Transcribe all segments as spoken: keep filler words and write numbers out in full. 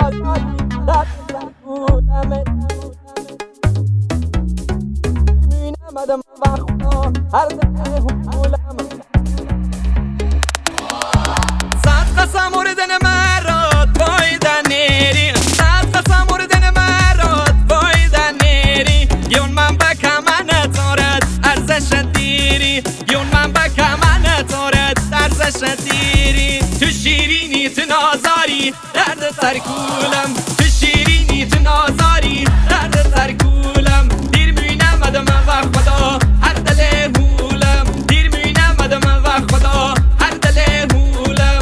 نازاری درد سر کولم میبینم آدم و خدا هر دقیقه کولم صد قسم مردن مراد بایدن نیری صد قسم مردن مراد بایدن نیری یون من بکم نتارد ارزش دیری یون من بکم نتارد ارزش دیری تو شیرینی تو نازاری درد سر کولم تو شیرینی تو نازاری درد سر کولم دیر میبینم آدم و خدا هر دل هولم دیر میبینم آدم و خدا هر دل هولم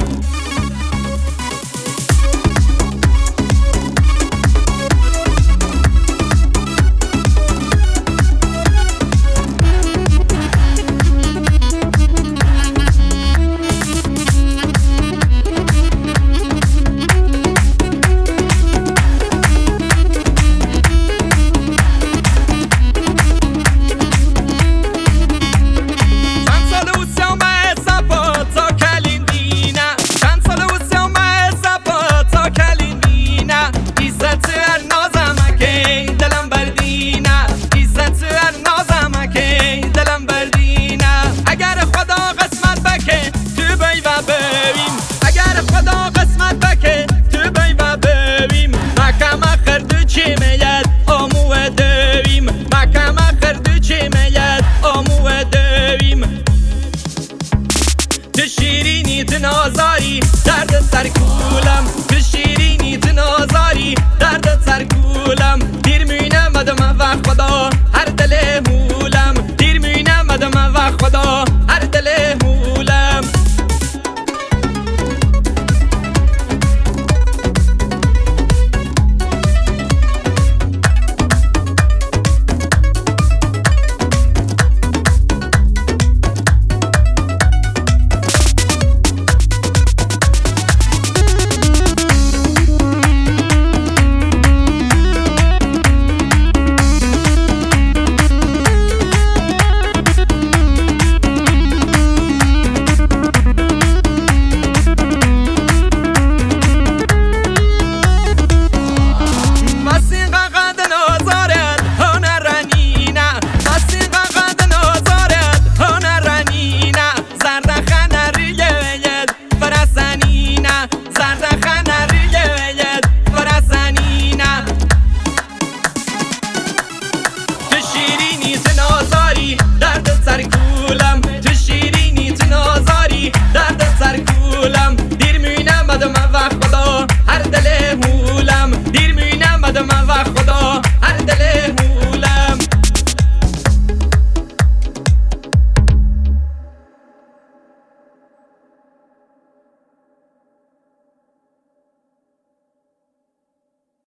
تو شیرینی تو نازاری درد سر کولم تو شیرینی تو نازاری درد سر کولم دیر میبینم آدم و خدا